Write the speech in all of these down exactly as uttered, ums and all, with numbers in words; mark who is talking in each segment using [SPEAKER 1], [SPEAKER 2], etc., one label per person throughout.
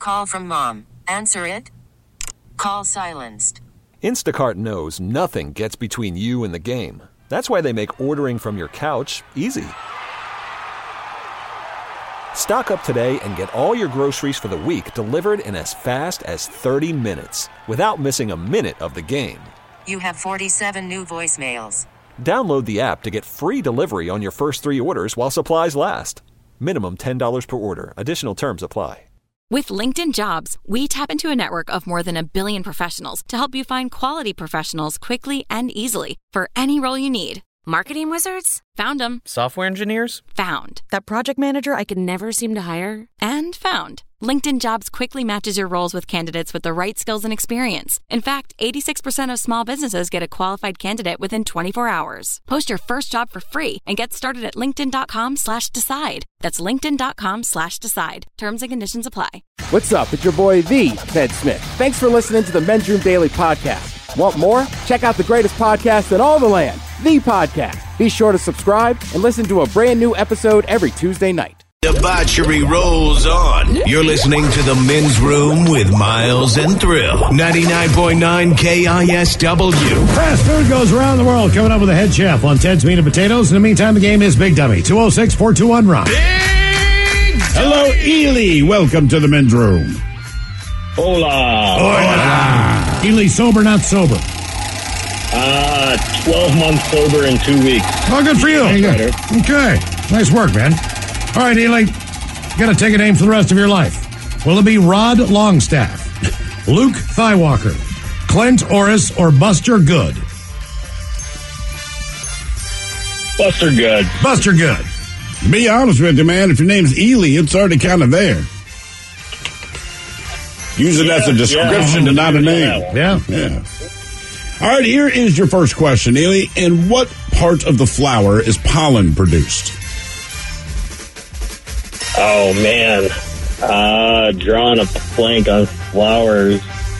[SPEAKER 1] call from mom. Answer it. Call silenced.
[SPEAKER 2] Instacart knows nothing gets between you and the game. That's why they make ordering from your couch easy. Stock up today and get all your groceries for the week delivered in as fast as thirty minutes without missing a minute of the game.
[SPEAKER 1] You have forty-seven new voicemails.
[SPEAKER 2] Download the app to get free delivery on your first three orders while supplies last. Minimum ten dollars per order. Additional terms apply.
[SPEAKER 3] With LinkedIn Jobs, we tap into a network of more than a billion professionals to help you find quality professionals quickly and easily for any role you need. Marketing wizards? Found them.
[SPEAKER 4] Software engineers?
[SPEAKER 3] Found. That project manager I could never seem to hire? And found. LinkedIn Jobs quickly matches your roles with candidates with the right skills and experience. In fact, eighty-six percent of small businesses get a qualified candidate within twenty-four hours. Post your first job for free and get started at linkedin.com slash decide. That's linkedin.com slash decide. Terms and conditions apply.
[SPEAKER 5] What's up? It's your boy, The Ted Smith. Thanks for listening to the Men's Room Daily Podcast. Want more? Check out the greatest podcast in all the land, The Podcast. Be sure to subscribe and listen to a brand new episode every Tuesday night.
[SPEAKER 6] Debauchery rolls on. You're listening to The Men's Room with Miles and Thrill. ninety-nine point nine K I S W.
[SPEAKER 7] Fast food goes around the world. Coming up with a head chef on Ted's Meat and Potatoes. In the meantime, the game is Big Dummy. two oh six, four two one, Ron.
[SPEAKER 6] Big
[SPEAKER 7] Hello, Ely. Welcome to the Men's Room.
[SPEAKER 8] Hola.
[SPEAKER 7] Hola. Ely, sober, not sober?
[SPEAKER 8] Uh, twelve months sober in two weeks.
[SPEAKER 7] Oh, good for you. Okay. Nice work, man. All right, Ely, you got to take a name for the rest of your life. Will it be Rod Longstaff, Luke Thighwalker, Clint Orris, or Buster Good?
[SPEAKER 8] Buster Good.
[SPEAKER 7] Buster Good.
[SPEAKER 9] To be honest with you, man, if your name's Ely, it's already kind of there. Use it
[SPEAKER 8] yeah,
[SPEAKER 9] as a description
[SPEAKER 8] yeah,
[SPEAKER 9] and not a name.
[SPEAKER 7] Yeah.
[SPEAKER 9] Yeah. All right, here is your first question, Ely. In what part of the flower is pollen produced?
[SPEAKER 8] Oh, man. Uh, drawing a blank on flowers.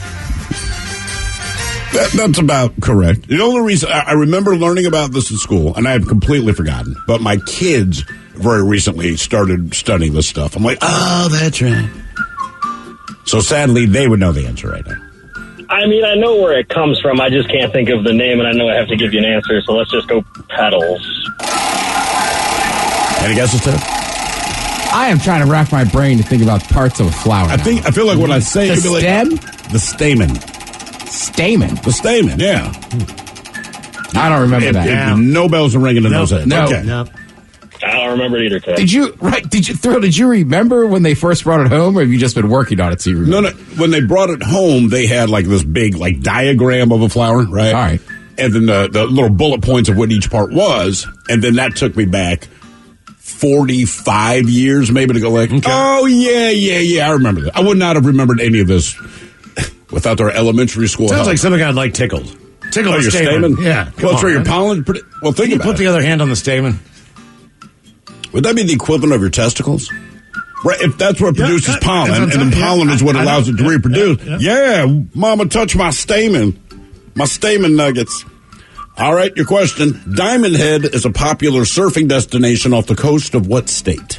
[SPEAKER 9] That, that's about correct. The only reason I, I remember learning about this in school, and I have completely forgotten, but my kids very recently started studying this stuff. I'm like, oh, that's right. So sadly, they would know the answer right now.
[SPEAKER 8] I mean, I know where it comes from. I just can't think of the name, and I know I have to give you an answer, so let's just go petals.
[SPEAKER 9] Any guesses, Ted?
[SPEAKER 5] I am trying to rack my brain to think about parts of a flower.
[SPEAKER 9] I think I feel like when I say
[SPEAKER 5] the
[SPEAKER 9] it, be
[SPEAKER 5] stem,
[SPEAKER 9] like, the stamen,
[SPEAKER 5] stamen,
[SPEAKER 9] the stamen. Yeah,
[SPEAKER 5] I don't remember
[SPEAKER 9] it,
[SPEAKER 5] that.
[SPEAKER 9] It,
[SPEAKER 7] Yeah.
[SPEAKER 9] No bells are ringing in
[SPEAKER 7] No,
[SPEAKER 9] those heads.
[SPEAKER 5] no.
[SPEAKER 9] Okay.
[SPEAKER 7] No.
[SPEAKER 8] I don't remember it either, Ted.
[SPEAKER 5] Did you right? Did you Thrill? Did you remember when they first brought it home, or have you just been working on it? So you
[SPEAKER 9] No,
[SPEAKER 5] remember?
[SPEAKER 9] no. When they brought it home, they had like this big like diagram of a flower, right?
[SPEAKER 5] All right.
[SPEAKER 9] And then the, the little bullet points of what each part was, and then that took me back forty-five years maybe to go like, okay. oh yeah, yeah, yeah, I remember that. I would not have remembered any of this without their elementary school
[SPEAKER 7] Sounds
[SPEAKER 9] help.
[SPEAKER 7] like something I'd like tickled. Tickled
[SPEAKER 9] Oh,
[SPEAKER 7] the
[SPEAKER 9] your
[SPEAKER 7] stamen.
[SPEAKER 9] stamen?
[SPEAKER 7] Yeah.
[SPEAKER 9] Well, it's
[SPEAKER 7] on,
[SPEAKER 9] where your
[SPEAKER 7] man.
[SPEAKER 9] pollen. Well, think
[SPEAKER 7] You
[SPEAKER 9] about
[SPEAKER 7] put
[SPEAKER 9] it.
[SPEAKER 7] the other hand on the stamen.
[SPEAKER 9] Would that be the equivalent of your testicles? Right, if that's what
[SPEAKER 7] Yeah,
[SPEAKER 9] produces
[SPEAKER 7] that-
[SPEAKER 9] pollen,
[SPEAKER 7] that's what
[SPEAKER 9] and
[SPEAKER 7] I'm
[SPEAKER 9] then
[SPEAKER 7] saying.
[SPEAKER 9] pollen
[SPEAKER 7] Yeah,
[SPEAKER 9] is what
[SPEAKER 7] I- I
[SPEAKER 9] allows
[SPEAKER 7] know.
[SPEAKER 9] it to
[SPEAKER 7] Yeah,
[SPEAKER 9] reproduce.
[SPEAKER 7] yeah,
[SPEAKER 9] Yeah, mama, touch my stamen. My stamen nuggets. All right, your question. Diamond Head is a popular surfing destination off the coast of what state?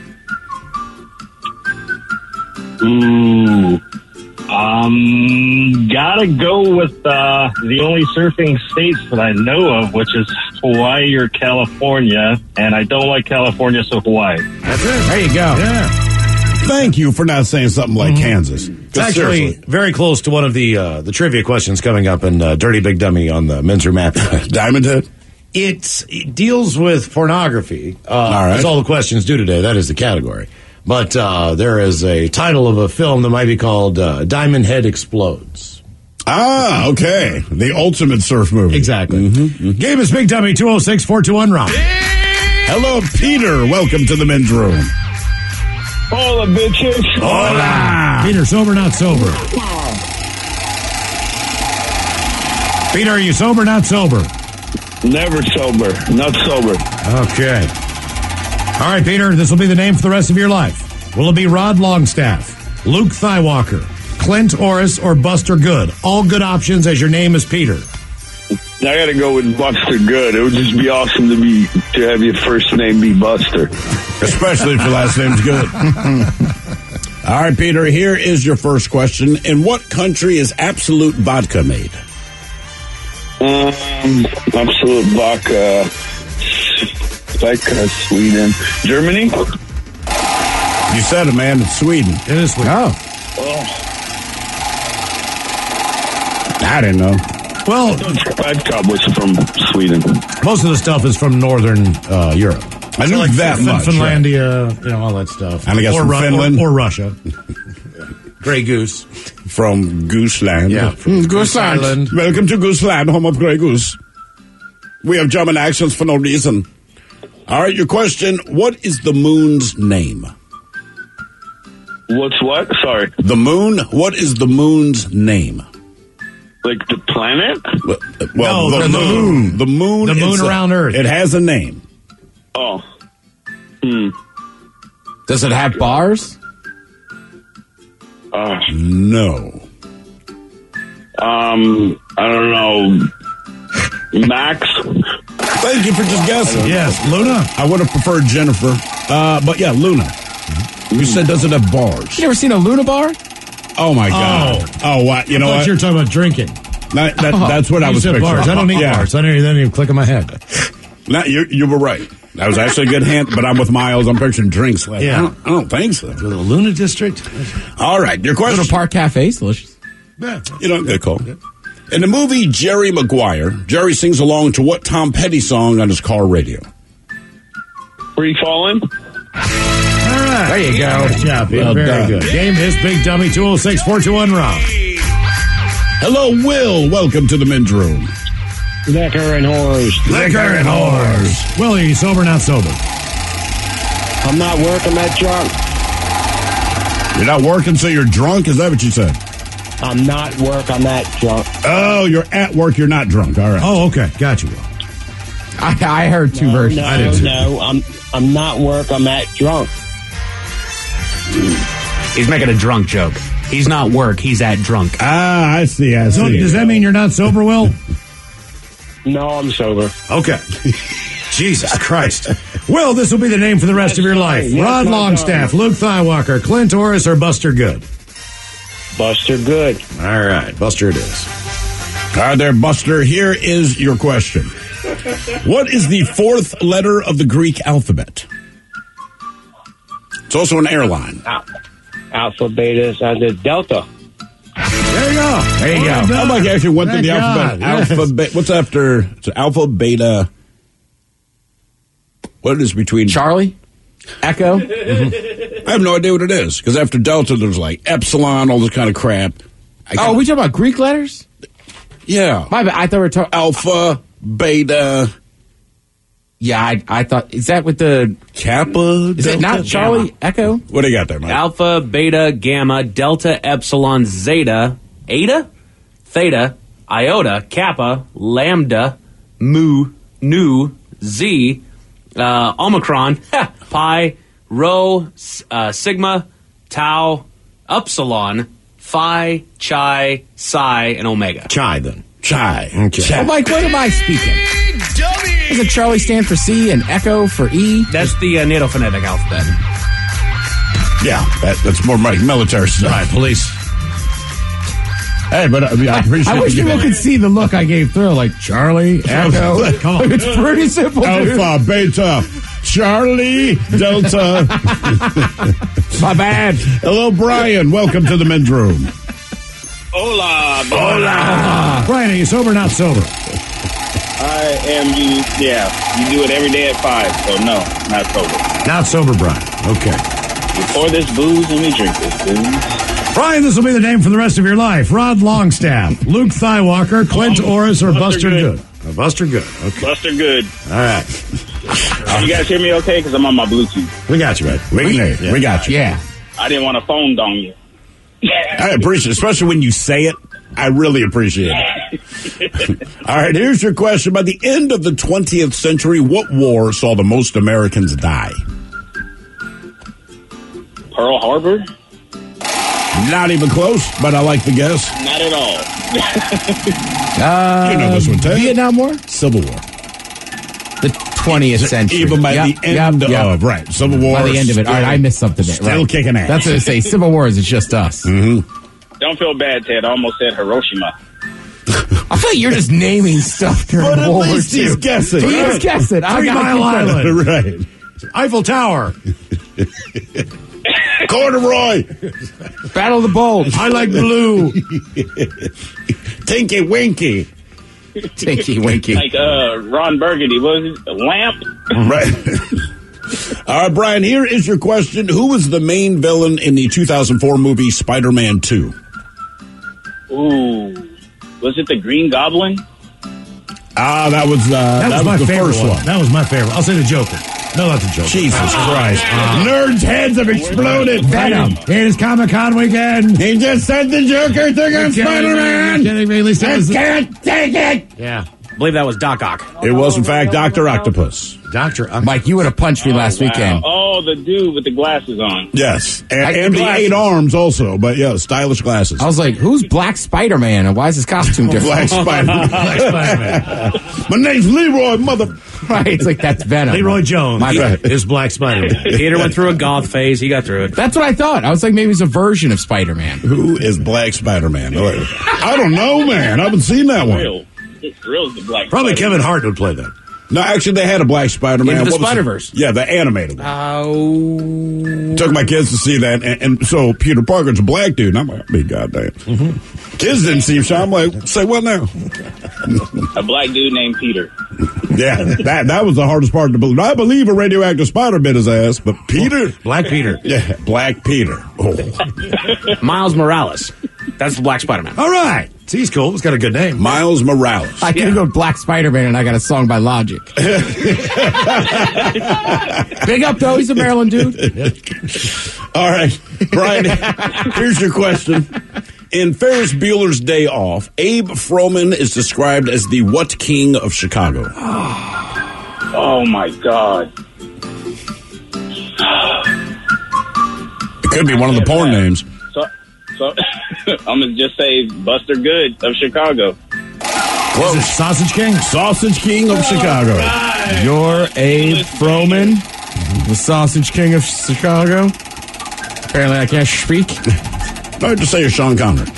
[SPEAKER 8] Ooh. Um, gotta go with uh, the only surfing states that I know of, which is Hawaii or California. And I don't like California, so Hawaii.
[SPEAKER 7] That's it.
[SPEAKER 5] There you go.
[SPEAKER 7] Yeah.
[SPEAKER 9] Thank you for not saying something like Kansas.
[SPEAKER 7] It's actually very close to one of the uh, the trivia questions coming up in uh, Dirty Big Dummy on the Men's Room app.
[SPEAKER 9] Diamond Head?
[SPEAKER 7] It's, it deals with pornography. Uh,
[SPEAKER 9] all right.
[SPEAKER 7] That's all the questions do today. That is the category. But uh, there is a title of a film that might be called uh, Diamond Head Explodes.
[SPEAKER 9] Ah, okay. The ultimate surf movie.
[SPEAKER 7] Exactly.
[SPEAKER 9] Mm-hmm, mm-hmm.
[SPEAKER 7] Game is Big Dummy, two oh six, four two one, Ron.
[SPEAKER 9] Hello, Peter. Welcome to the Men's Room.
[SPEAKER 8] Hola, bitches.
[SPEAKER 9] Hola.
[SPEAKER 7] Peter, sober, not sober? Peter, are you sober, not sober?
[SPEAKER 8] Never sober. Not sober.
[SPEAKER 7] Okay. All right, Peter, this will be the name for the rest of your life. Will it be Rod Longstaff, Luke Thighwalker, Clint Orris, or Buster Good? All good options as your name is Peter.
[SPEAKER 8] I gotta go with Buster Good. It would just be awesome to be to have your first name be Buster.
[SPEAKER 9] Especially if your last name's good. All right, Peter, here is your first question. In what country is Absolute Vodka made?
[SPEAKER 4] Um, Absolute Vodka. Vodka, Sweden. Germany?
[SPEAKER 9] You said it, man. It's Sweden.
[SPEAKER 7] It is Sweden.
[SPEAKER 5] Oh.
[SPEAKER 4] Oh.
[SPEAKER 9] I didn't know.
[SPEAKER 4] Well, Vodka was from Sweden.
[SPEAKER 7] Most of the stuff is from Northern uh, Europe.
[SPEAKER 9] I knew
[SPEAKER 7] so like
[SPEAKER 9] that
[SPEAKER 7] fin-
[SPEAKER 9] much.
[SPEAKER 7] Finlandia, right? You know, all that stuff.
[SPEAKER 9] And I guess
[SPEAKER 7] or
[SPEAKER 9] from
[SPEAKER 7] Ru-
[SPEAKER 9] Finland.
[SPEAKER 7] Or, or Russia. Grey Goose.
[SPEAKER 9] From Gooseland.
[SPEAKER 7] Yeah. From
[SPEAKER 9] Mm,
[SPEAKER 7] Goose Island.
[SPEAKER 9] Welcome to Gooseland, home of Grey Goose. We have German accents for no reason. All right, your question. What is the moon's name?
[SPEAKER 4] What's what? Sorry.
[SPEAKER 9] The moon. What is the moon's name?
[SPEAKER 4] Like the planet?
[SPEAKER 9] Well, well
[SPEAKER 7] No,
[SPEAKER 9] the,
[SPEAKER 7] the
[SPEAKER 9] moon.
[SPEAKER 7] moon.
[SPEAKER 9] The moon.
[SPEAKER 7] The moon
[SPEAKER 9] is a-
[SPEAKER 7] around Earth.
[SPEAKER 9] It has a name.
[SPEAKER 4] Oh. Hmm.
[SPEAKER 5] Does it have bars?
[SPEAKER 4] Uh,
[SPEAKER 9] No.
[SPEAKER 4] um, I don't know. Max?
[SPEAKER 9] Thank you for just guessing.
[SPEAKER 7] Yes, Luna.
[SPEAKER 9] I would have preferred Jennifer. Uh, but yeah, Luna. You said does it have bars?
[SPEAKER 5] You never seen a Luna bar?
[SPEAKER 9] Oh my God. Oh, what? You know
[SPEAKER 7] I thought
[SPEAKER 9] what?
[SPEAKER 7] you were talking about drinking.
[SPEAKER 9] That, that, that's what I
[SPEAKER 7] You
[SPEAKER 9] was
[SPEAKER 7] said
[SPEAKER 9] picturing.
[SPEAKER 7] bars. I don't need
[SPEAKER 9] yeah.
[SPEAKER 7] bars. I didn't, that didn't even click in my head.
[SPEAKER 9] No, you, you were right. That was actually a good hint, but I'm with Miles. I'm picturing drinks. Like,
[SPEAKER 7] Yeah.
[SPEAKER 9] I don't, I don't think so.
[SPEAKER 7] The Luna District.
[SPEAKER 9] All right, your question.
[SPEAKER 5] Little Park Cafe, it's delicious.
[SPEAKER 7] Yeah.
[SPEAKER 9] You know, good call. In the movie Jerry Maguire, Jerry sings along to what Tom Petty song on his car radio?
[SPEAKER 4] Free falling?
[SPEAKER 7] All right.
[SPEAKER 5] There you go.
[SPEAKER 7] Good job, Pete.
[SPEAKER 9] Well
[SPEAKER 7] Very
[SPEAKER 9] done.
[SPEAKER 7] good. Game is Big Dummy two oh six, four two one, Rob.
[SPEAKER 9] Hello, Will. Welcome to the men's room.
[SPEAKER 8] Liquor and whores.
[SPEAKER 7] Liquor and whores. Willie, sober, not sober?
[SPEAKER 8] I'm not working that drunk.
[SPEAKER 9] You're not working, so you're drunk? Is that what you said?
[SPEAKER 8] I'm not work. I'm that drunk.
[SPEAKER 9] Oh, you're at work. You're not drunk. All right.
[SPEAKER 7] Oh, okay. Got you, Will.
[SPEAKER 5] I, I heard two
[SPEAKER 8] no,
[SPEAKER 5] versions.
[SPEAKER 8] No,
[SPEAKER 7] I did too.
[SPEAKER 8] no, I'm I'm not work. I'm that drunk.
[SPEAKER 10] He's making a drunk joke. He's not work. He's at drunk.
[SPEAKER 9] Ah, I see. I
[SPEAKER 7] So
[SPEAKER 9] see.
[SPEAKER 7] does that mean you're not sober, Will?
[SPEAKER 8] No, I'm sober.
[SPEAKER 7] Okay. Jesus Christ. Will, this will be the name for the rest of your life.
[SPEAKER 8] Yes,
[SPEAKER 7] Rod
[SPEAKER 8] my
[SPEAKER 7] Longstaff, Luke Thywalker, Clint Orris, or Buster Good?
[SPEAKER 8] Buster Good.
[SPEAKER 7] All right. Buster it is.
[SPEAKER 9] All right, there, Buster. Here is your question. What is the fourth letter of the Greek alphabet? It's also an airline.
[SPEAKER 8] Al- Alpha, Beta, uh, the Delta.
[SPEAKER 7] There you go.
[SPEAKER 5] There you
[SPEAKER 7] Well
[SPEAKER 5] go.
[SPEAKER 7] done.
[SPEAKER 9] How about you actually went through
[SPEAKER 7] Thank
[SPEAKER 9] the alphabet?
[SPEAKER 7] God, yes.
[SPEAKER 9] Alphabet. What's after? It's alpha, beta. What is between?
[SPEAKER 5] Charlie? Echo?
[SPEAKER 9] I have no idea what it is because after Delta, there's like epsilon, all this kind of crap. I
[SPEAKER 5] Oh,
[SPEAKER 9] can't-
[SPEAKER 5] we talking about Greek letters?
[SPEAKER 9] yeah.
[SPEAKER 5] My bad. I thought we were talking.
[SPEAKER 9] Alpha, beta,
[SPEAKER 5] Yeah, I, I thought. Is that with the.
[SPEAKER 9] kappa.
[SPEAKER 5] Is it not Charlie? Echo?
[SPEAKER 9] What do you got there, Mike?
[SPEAKER 10] Alpha, beta, gamma, delta, epsilon, zeta, eta, theta, iota, kappa, lambda, mu, nu, z, uh, omicron, pi, rho, uh, sigma, tau, upsilon, phi, chi, psi, and omega.
[SPEAKER 7] Chai, then.
[SPEAKER 9] Chai.
[SPEAKER 7] Okay.
[SPEAKER 5] Oh, Mike, what am I speaking? Does it Charlie stand for C and Echo for E?
[SPEAKER 10] That's the uh, NATO phonetic alphabet.
[SPEAKER 9] Yeah, that, that's more like military stuff.
[SPEAKER 7] All right, police.
[SPEAKER 9] Hey, but I, mean, I appreciate
[SPEAKER 5] I wish
[SPEAKER 9] you
[SPEAKER 5] people
[SPEAKER 9] giving-
[SPEAKER 5] could see the look I gave Thrill, like Charlie, Echo.
[SPEAKER 7] Come on.
[SPEAKER 5] It's pretty simple, dude.
[SPEAKER 9] Alpha, beta, Charlie, Delta.
[SPEAKER 5] My bad.
[SPEAKER 9] Hello, Brian. Welcome to the men's room.
[SPEAKER 4] Hola.
[SPEAKER 7] Hola. Brian, are you sober or not sober?
[SPEAKER 4] I am you. Yeah. You do it every day at five. So no, not sober.
[SPEAKER 7] Not sober, Brian. Okay.
[SPEAKER 4] We pour this booze and we drink this booze.
[SPEAKER 7] Brian, this will be the name for the rest of your life. Rod Longstaff, Luke Thywalker, Clint Orris, or Buster,
[SPEAKER 4] Buster
[SPEAKER 7] Good?
[SPEAKER 4] Good.
[SPEAKER 7] Uh, Buster Good. Okay.
[SPEAKER 4] Buster Good.
[SPEAKER 7] All right.
[SPEAKER 4] Can you guys hear me okay? Because I'm on my Bluetooth.
[SPEAKER 7] We got you, right?
[SPEAKER 9] We, can hear you. We got you.
[SPEAKER 5] Yeah.
[SPEAKER 4] I didn't want to phone dong you.
[SPEAKER 9] I appreciate it, especially when you say it. I really appreciate it. All right, here's your question. By the end of the twentieth century, what war saw the most Americans die?
[SPEAKER 4] Pearl Harbor?
[SPEAKER 9] Not even close, but I like the guess.
[SPEAKER 4] Not at all.
[SPEAKER 5] Uh,
[SPEAKER 9] You know this one, Ted.
[SPEAKER 5] Vietnam War?
[SPEAKER 9] Civil War.
[SPEAKER 5] The twentieth century.
[SPEAKER 9] Even by
[SPEAKER 5] Yep,
[SPEAKER 9] the end
[SPEAKER 5] yep, yep.
[SPEAKER 9] of, right, Civil War.
[SPEAKER 5] By the end of it. All right, I missed something there.
[SPEAKER 9] Still
[SPEAKER 5] right.
[SPEAKER 9] kicking ass.
[SPEAKER 5] That's what I say. Civil Wars is just us.
[SPEAKER 9] Mm-hmm.
[SPEAKER 4] Don't feel bad, Ted. I almost said Hiroshima.
[SPEAKER 5] I feel like you're just naming stuff during
[SPEAKER 9] But at
[SPEAKER 5] World War
[SPEAKER 9] least
[SPEAKER 5] Two.
[SPEAKER 9] he's guessing.
[SPEAKER 5] He is guessing. I
[SPEAKER 7] Three
[SPEAKER 5] gotta
[SPEAKER 7] Mile
[SPEAKER 5] keep that.
[SPEAKER 7] Island.
[SPEAKER 9] Right.
[SPEAKER 7] Eiffel Tower.
[SPEAKER 9] Corduroy.
[SPEAKER 5] Battle of the Bulge.
[SPEAKER 7] I like blue.
[SPEAKER 9] Tinky Winky.
[SPEAKER 5] Tinky Winky.
[SPEAKER 4] Like uh, Ron Burgundy. What was it? A lamp?
[SPEAKER 9] Right. All right, Brian, here is your question. Who was the main villain in the two thousand four movie Spider-Man two?
[SPEAKER 4] Ooh. Was it the Green Goblin?
[SPEAKER 9] Ah, that was, uh,
[SPEAKER 7] That,
[SPEAKER 9] that
[SPEAKER 7] was my
[SPEAKER 9] the
[SPEAKER 7] favorite
[SPEAKER 9] first
[SPEAKER 7] one.
[SPEAKER 9] one.
[SPEAKER 7] That was my favorite. I'll say the Joker. No, not the Joker.
[SPEAKER 9] Jesus Christ. Nerds' heads have exploded.
[SPEAKER 7] Venom. It is Comic-Con weekend.
[SPEAKER 9] He just said the Joker took on Spider-Man.
[SPEAKER 7] You're kidding me? At least it
[SPEAKER 9] I
[SPEAKER 7] was
[SPEAKER 9] can't take it.
[SPEAKER 10] Yeah. I believe that was Doc Ock.
[SPEAKER 9] It was, in fact, Doctor Octopus.
[SPEAKER 7] Doctor
[SPEAKER 5] Mike, you would have punched me last
[SPEAKER 4] Wow.
[SPEAKER 5] weekend.
[SPEAKER 4] Oh, the dude with the glasses on.
[SPEAKER 9] Yes. And,
[SPEAKER 5] I-
[SPEAKER 9] and the
[SPEAKER 5] glasses.
[SPEAKER 9] eight arms also, but yeah, stylish glasses.
[SPEAKER 5] I was like, who's Black Spider-Man and why is his costume different?
[SPEAKER 9] Black Spider-Man.
[SPEAKER 7] Black Spider-Man.
[SPEAKER 9] My name's Leroy, mother.
[SPEAKER 5] Right, it's like that's Venom.
[SPEAKER 7] Leroy Jones
[SPEAKER 5] My bad.
[SPEAKER 7] is Black Spider-Man.
[SPEAKER 10] Peter went through a goth phase. He got through it.
[SPEAKER 5] That's what I thought. I was like, maybe it's a version of Spider-Man.
[SPEAKER 9] Who is Black Spider-Man? I don't know, man. I haven't seen that one.
[SPEAKER 4] Real. It's real the black.
[SPEAKER 7] Probably
[SPEAKER 4] Spider-Man.
[SPEAKER 7] Kevin Hart would play that.
[SPEAKER 9] No, actually, they had a Black Spider-Man.
[SPEAKER 10] Into the
[SPEAKER 9] What was it?
[SPEAKER 10] Spider-Verse.
[SPEAKER 9] Yeah, the animated one.
[SPEAKER 10] Oh.
[SPEAKER 9] Took my kids to see that, and, and so Peter Parker's a black dude, and I'm like, me, goddamn. Mm-hmm. Kids didn't seem shy. I'm like, say what now?
[SPEAKER 4] A black dude named Peter.
[SPEAKER 9] Yeah, that that was the hardest part to believe. I believe a radioactive spider bit his ass, but Peter?
[SPEAKER 7] Black Peter.
[SPEAKER 9] Yeah, Black Peter. Oh.
[SPEAKER 10] Miles Morales. That's the Black Spider-Man.
[SPEAKER 7] All right. See, he's cool. He's got a good name.
[SPEAKER 9] Miles Morales.
[SPEAKER 5] I could go Black Spider-Man and I got a song by Logic. Big up, though. He's a Maryland dude.
[SPEAKER 9] All right, Brian, here's your question. In Ferris Bueller's Day Off, Abe Froman is described as the what king of Chicago?
[SPEAKER 4] Oh my God.
[SPEAKER 9] It could be one of the porn names.
[SPEAKER 4] So, so I'm gonna just say Buster Good of Chicago.
[SPEAKER 7] Is it Sausage King?
[SPEAKER 9] Sausage King of Chicago.
[SPEAKER 5] You're Abe Froman, the Sausage King of Chicago. Apparently, I can't speak.
[SPEAKER 9] I have to say you're Sean Connery.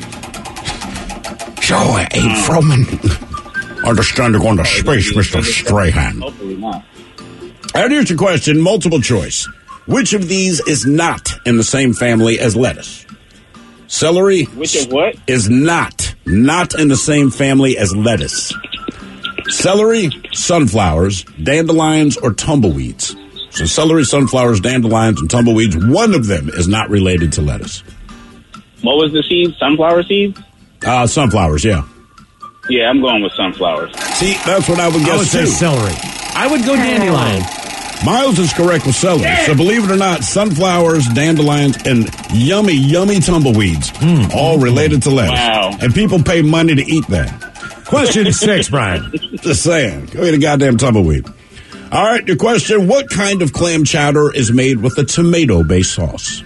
[SPEAKER 5] So, Abe Froman.
[SPEAKER 9] Understand to go into space, Mister Strahan.
[SPEAKER 4] Hopefully not.
[SPEAKER 9] And here's your question, multiple choice. Which of these is not in the same family as lettuce? Celery.
[SPEAKER 4] Which of what?
[SPEAKER 9] Is not, not in the same family as lettuce. Celery, sunflowers, dandelions, or tumbleweeds. So celery, sunflowers, dandelions, and tumbleweeds, one of them is not related to lettuce.
[SPEAKER 4] What was the seed? Sunflower seeds?
[SPEAKER 9] Uh, sunflowers, yeah.
[SPEAKER 4] Yeah, I'm going with sunflowers.
[SPEAKER 9] See, that's what I would
[SPEAKER 7] I
[SPEAKER 9] guess
[SPEAKER 7] would say
[SPEAKER 9] too.
[SPEAKER 7] celery.
[SPEAKER 10] I would go dandelion.
[SPEAKER 9] Miles is correct with celery. So believe it or not, sunflowers, dandelions, and yummy, yummy tumbleweeds,
[SPEAKER 7] Mm.
[SPEAKER 9] all related to lettuce.
[SPEAKER 4] Wow.
[SPEAKER 9] And people pay money to eat that.
[SPEAKER 7] Question six, Brian.
[SPEAKER 9] Just saying. Go eat a goddamn tumbleweed. All right, your question, what kind of clam chowder is made with a tomato-based sauce?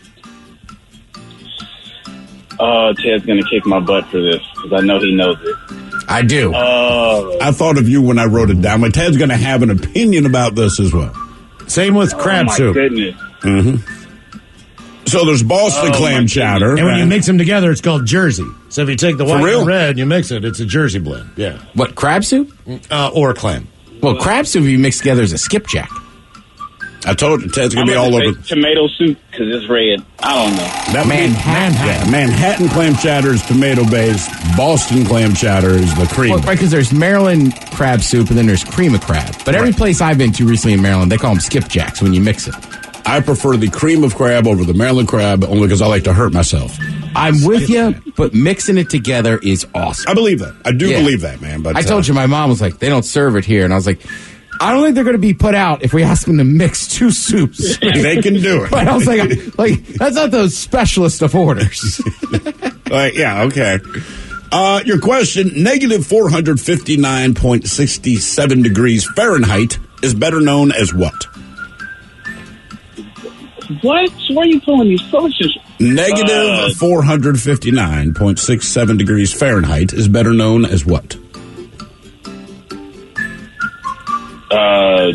[SPEAKER 4] Oh, Ted's gonna kick my butt for this because I know he knows it.
[SPEAKER 5] I do.
[SPEAKER 4] Oh,
[SPEAKER 9] I thought of you when I wrote it down. My Ted's going to have an opinion about this as well.
[SPEAKER 7] Same with crab
[SPEAKER 4] oh my
[SPEAKER 7] soup.
[SPEAKER 4] goodness.
[SPEAKER 9] Mm-hmm. So there's Boston
[SPEAKER 4] Oh,
[SPEAKER 9] clam
[SPEAKER 4] my
[SPEAKER 9] chowder.
[SPEAKER 7] And when you
[SPEAKER 9] right?
[SPEAKER 7] mix them together, it's called Jersey. So if you take the white
[SPEAKER 9] real?
[SPEAKER 7] and red and you mix it, it's a Jersey blend. Yeah.
[SPEAKER 5] What, crab soup?
[SPEAKER 7] Uh, or clam.
[SPEAKER 5] Well, crab soup you mix together is a skipjack.
[SPEAKER 9] I told you, Ted's going
[SPEAKER 4] I'm
[SPEAKER 9] to be
[SPEAKER 4] gonna
[SPEAKER 9] all
[SPEAKER 4] say
[SPEAKER 9] over.
[SPEAKER 4] tomato soup because it's red. I don't know.
[SPEAKER 9] That would be-
[SPEAKER 5] Manhattan.
[SPEAKER 9] Yeah, Manhattan clam chowder is tomato-based. Boston clam chowder is the cream.
[SPEAKER 5] Well, right, because there's Maryland crab soup and then there's cream of crab. But every
[SPEAKER 9] Right.
[SPEAKER 5] place I've been to recently in Maryland, they call them skipjacks when you mix it.
[SPEAKER 9] I prefer the cream of crab over the Maryland crab only because I like to hurt myself.
[SPEAKER 5] I'm with you, but mixing it together is awesome.
[SPEAKER 9] I believe that. I do
[SPEAKER 5] Yeah.
[SPEAKER 9] believe that, man. But
[SPEAKER 5] I told
[SPEAKER 9] uh,
[SPEAKER 5] you, my mom was like, they don't serve it here. And I was like, I don't think they're going to be put out if we ask them to mix two soups.
[SPEAKER 9] they can do it.
[SPEAKER 5] But I was like, like that's not the specialist of orders.
[SPEAKER 9] Like, yeah, okay. Uh, your question, negative four hundred fifty-nine point six seven degrees Fahrenheit is better known as what?
[SPEAKER 4] What? Where are you pulling these sources?
[SPEAKER 9] Negative
[SPEAKER 4] Uh,
[SPEAKER 9] four hundred fifty-nine point six seven degrees Fahrenheit is better known as what?
[SPEAKER 4] Uh,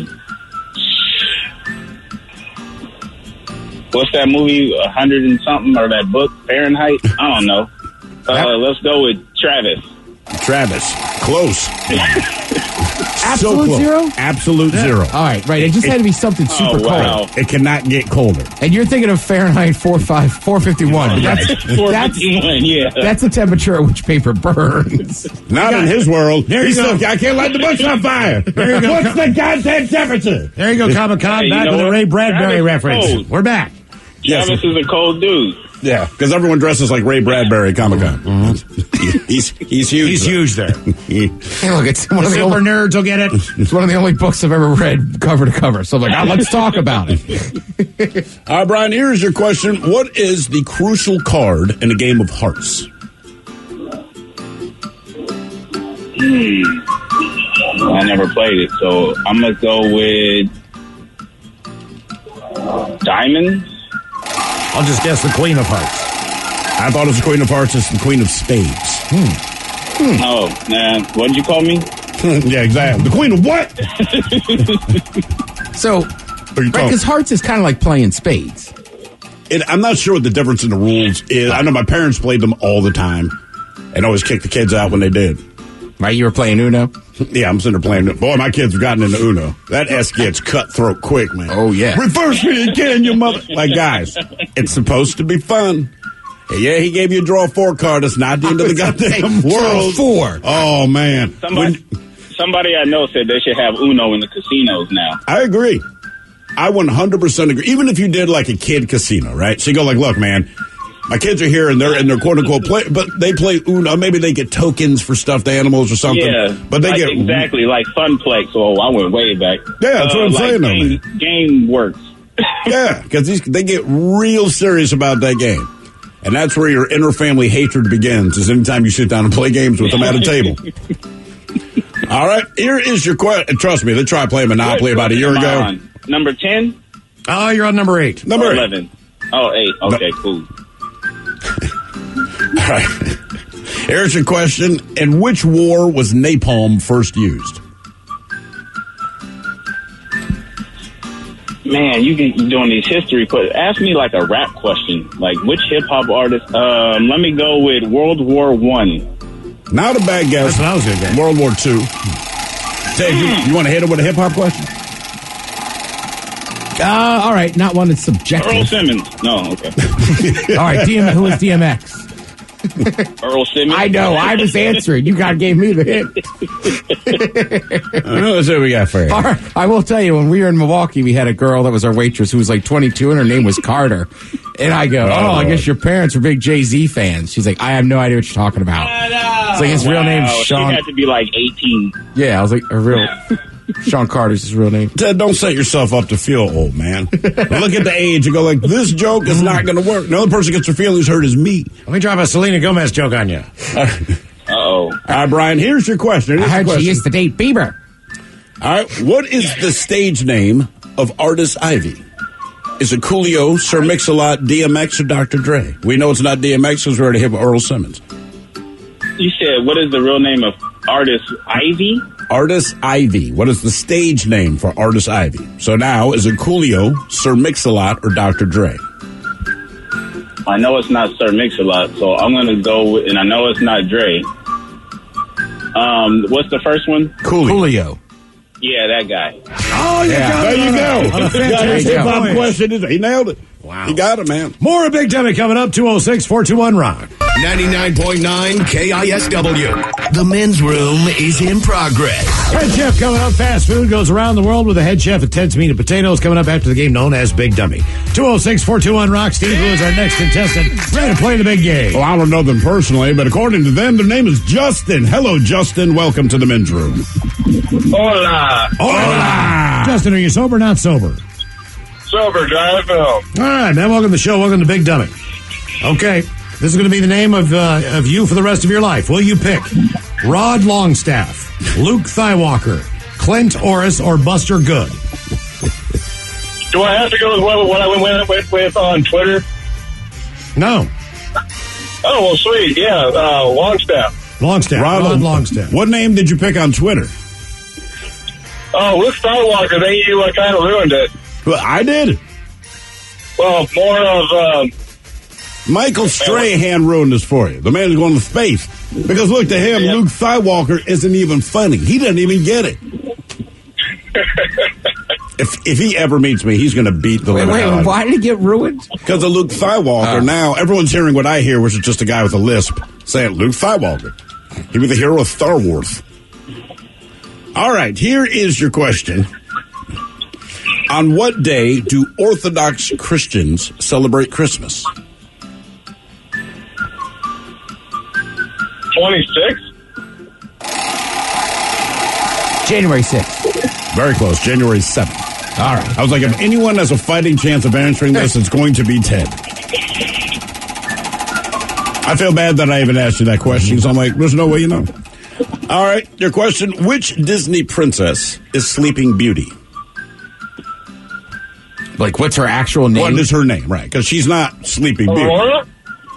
[SPEAKER 4] what's that movie? A hundred and something, or that book Fahrenheit? I don't know. Uh, let's go with Travis.
[SPEAKER 9] Travis, close.
[SPEAKER 5] Absolute
[SPEAKER 9] so close.
[SPEAKER 5] zero?
[SPEAKER 9] Absolute
[SPEAKER 5] Yeah.
[SPEAKER 9] zero.
[SPEAKER 5] All right, right. It just had to be something super
[SPEAKER 4] Oh, wow.
[SPEAKER 5] cold.
[SPEAKER 9] It cannot get colder.
[SPEAKER 5] And you're thinking of Fahrenheit four five four fifty-one. That's, that's,
[SPEAKER 4] yeah.
[SPEAKER 5] that's the temperature at which paper burns.
[SPEAKER 9] Not in his world.
[SPEAKER 7] There you
[SPEAKER 9] He's
[SPEAKER 7] go.
[SPEAKER 9] still, I can't light the bush on fire.
[SPEAKER 7] There you go.
[SPEAKER 9] What's the goddamn temperature?
[SPEAKER 7] There you go, Comic Con.
[SPEAKER 4] Hey, you
[SPEAKER 7] back
[SPEAKER 4] know
[SPEAKER 7] with the
[SPEAKER 4] what?
[SPEAKER 7] Ray Bradbury
[SPEAKER 4] Travis
[SPEAKER 7] reference.
[SPEAKER 4] Cold.
[SPEAKER 7] We're back.
[SPEAKER 9] Yes.
[SPEAKER 4] Travis is a cold dude.
[SPEAKER 9] Yeah, because everyone dresses like Ray Bradbury at Comic Con. Mm-hmm. he's he's huge.
[SPEAKER 7] He's
[SPEAKER 9] though.
[SPEAKER 7] huge there.
[SPEAKER 9] He-
[SPEAKER 5] Hey, look, it's one
[SPEAKER 7] The
[SPEAKER 5] of the
[SPEAKER 7] super
[SPEAKER 5] only,
[SPEAKER 7] nerds will get it.
[SPEAKER 5] it's one of the only books I've ever read cover to cover. So I'm like, oh, let's talk about it.
[SPEAKER 9] All right, Brian, here's your question. What is the crucial card in a game of hearts?
[SPEAKER 4] I never played it, so I'm gonna go with diamonds.
[SPEAKER 7] I'll just guess the Queen of Hearts.
[SPEAKER 9] I thought it was the Queen of Hearts. It's the Queen of Spades.
[SPEAKER 4] Oh man, what did you call me?
[SPEAKER 9] Yeah, exactly. The Queen of what?
[SPEAKER 5] So, right, because hearts is kind of like playing spades.
[SPEAKER 9] It, I'm not sure what the difference in the rules is. I know my parents played them all the time and always kicked the kids out when they did.
[SPEAKER 5] Right, you were playing Uno?
[SPEAKER 9] Yeah, I'm sitting there playing it. Boy, my kids have gotten into Uno. That S gets cutthroat quick, man.
[SPEAKER 5] Oh, yeah.
[SPEAKER 9] Reverse me again, you mother. Like, guys, it's supposed to be fun. Yeah, he gave you a draw four card. It's not the end of the goddamn world.
[SPEAKER 5] Four.
[SPEAKER 9] Oh, man.
[SPEAKER 4] Somebody, somebody I know said they should have Uno in the casinos now.
[SPEAKER 9] I agree. I one hundred percent agree. Even if you did like a kid casino, right? So you go like, look, man, my kids are here and they're in their quote unquote play, but they play Uno. Maybe they get tokens for stuffed animals or something.
[SPEAKER 4] Yeah,
[SPEAKER 9] but they
[SPEAKER 4] like
[SPEAKER 9] get
[SPEAKER 4] exactly like Funplex. Oh, I went way back.
[SPEAKER 9] Yeah, that's what I'm
[SPEAKER 4] like
[SPEAKER 9] saying, though,
[SPEAKER 4] game,
[SPEAKER 9] man.
[SPEAKER 4] game works.
[SPEAKER 9] Yeah, because they get real serious about that game. And that's where your inter-family hatred begins, is anytime you sit down and play games with them at a table. All right, here is your question. Trust me, they tried playing Monopoly about a year
[SPEAKER 4] Am I
[SPEAKER 9] ago.
[SPEAKER 4] on number ten?
[SPEAKER 7] Oh, you're on number eight.
[SPEAKER 9] Number
[SPEAKER 4] Or
[SPEAKER 9] eight.
[SPEAKER 4] eleven. Oh, eight. Okay, cool.
[SPEAKER 9] All right. Here's your question. In which war was napalm first used?
[SPEAKER 4] Man, you can you doing these history questions. Ask me like a rap question. Like which hip hop artist? Um, let me go with World War One.
[SPEAKER 9] Not a bad guess.
[SPEAKER 7] That's what I was going to guess.
[SPEAKER 9] World War Two. Dave, you, you want to hit it with a hip hop question?
[SPEAKER 5] Uh, all right, not one that's subjective.
[SPEAKER 4] Earl Simmons. No, okay.
[SPEAKER 5] All right, D M, who is D M X?
[SPEAKER 4] Earl Simmons.
[SPEAKER 5] I know, I was answering. You guys gave me the hint.
[SPEAKER 9] Uh, let's see what we got for you.
[SPEAKER 5] All right, I will tell you, when we were in Milwaukee, we had a girl that was our waitress who was like twenty-two, and her name was Carter. And I go, oh, I guess your parents were big Jay-Z fans. She's like, I have no idea what you're talking about. It's like, his real name's
[SPEAKER 4] Wow,
[SPEAKER 5] Sean.
[SPEAKER 4] She had to be like eighteen.
[SPEAKER 5] Yeah, I was like, her real... Sean Carter's his real name.
[SPEAKER 9] Ted, don't set yourself up to feel old, man. Look at the age and go like, this joke is not going to work. The only person who gets their feelings hurt is me.
[SPEAKER 7] Let me drop a Selena Gomez joke on you.
[SPEAKER 4] Uh-oh.
[SPEAKER 9] All right, Brian, here's your question. Here's
[SPEAKER 5] I heard
[SPEAKER 9] your
[SPEAKER 5] she
[SPEAKER 9] question.
[SPEAKER 5] used to date Bieber.
[SPEAKER 9] All right, what is the stage name of Artist Ivy? Is it Coolio, Sir Mix-a-Lot, D M X, or Doctor Dre? We know it's not D M X because we already hit Earl Simmons.
[SPEAKER 4] You said, what is the real name of artist Ivy?
[SPEAKER 9] Artist Ivy. What is the stage name for Artist Ivy? So now, is it Coolio, Sir Mix-a-Lot, or Doctor Dre?
[SPEAKER 4] I know it's not Sir Mix-a-Lot, so I'm going to go with, and I know it's not Dre. Um, what's the first one?
[SPEAKER 9] Coolio.
[SPEAKER 5] Coolio.
[SPEAKER 4] Yeah, that guy.
[SPEAKER 7] Oh, you
[SPEAKER 5] Yeah.
[SPEAKER 7] got
[SPEAKER 9] There
[SPEAKER 7] it.
[SPEAKER 9] you go.
[SPEAKER 7] On a
[SPEAKER 9] Got his
[SPEAKER 7] fantastic
[SPEAKER 9] hip-hop
[SPEAKER 7] voyage.
[SPEAKER 9] question. He nailed it.
[SPEAKER 7] Wow.
[SPEAKER 9] He got it, man.
[SPEAKER 7] More of Big Dummy coming up, two oh six, four two one, rock.
[SPEAKER 6] ninety-nine point nine K I S W. The men's room is in progress.
[SPEAKER 7] Head chef coming up. Fast food goes around the world with the head chef at Ted's Meat and Potatoes coming up after the game known as Big Dummy. two oh six, four two one, rock. Steve Blue is our next contestant. Ready to play the big game.
[SPEAKER 9] Well, I don't know them personally, but according to them, their name is Justin. Hello, Justin. Welcome to the men's room.
[SPEAKER 8] Hola.
[SPEAKER 7] Hola. Justin, are you sober or not sober?
[SPEAKER 8] Sober, drive film.
[SPEAKER 7] All right, man. Welcome to the show. Welcome to Big Dummy. Okay, this is going to be the name of uh, of you for the rest of your life. Will you pick Rod Longstaff, Luke Thighwalker, Clint Orris, or Buster Good?
[SPEAKER 8] Do I have to go with what, what I went with, with on Twitter?
[SPEAKER 7] No.
[SPEAKER 8] Oh, well, sweet. Yeah, uh, Longstaff.
[SPEAKER 7] Longstaff. Rod, Rod Longstaff.
[SPEAKER 9] What name did you pick on Twitter?
[SPEAKER 8] Oh, Luke Skywalker, they you uh, kind of ruined it.
[SPEAKER 9] Well, I did.
[SPEAKER 8] Well, more of... Um,
[SPEAKER 9] Michael Strahan ruined this for you. The man's going to space. Because look, to him, yeah. Luke Skywalker isn't even funny. He doesn't even get it. if if he ever meets me, he's going to beat the
[SPEAKER 11] wait,
[SPEAKER 9] living
[SPEAKER 11] wait,
[SPEAKER 9] out of him.
[SPEAKER 11] Why did he get ruined?
[SPEAKER 9] Because of Luke Skywalker. Uh. Now, everyone's hearing what I hear, which is just a guy with a lisp saying Luke Skywalker. He was the hero of Star Wars. All right, here is your question. On what day do Orthodox Christians celebrate Christmas?
[SPEAKER 8] twenty-six?
[SPEAKER 11] January sixth.
[SPEAKER 9] Very close. January seventh.
[SPEAKER 11] All right.
[SPEAKER 9] I was like, if anyone has a fighting chance of answering this, it's going to be Ted. I feel bad that I even asked you that question, so I'm like, there's no way you know. All right, your question. Which Disney princess is Sleeping Beauty?
[SPEAKER 11] Like, what's her actual name?
[SPEAKER 9] What is her name, right? Because she's not Sleeping Beauty.
[SPEAKER 8] Aurora?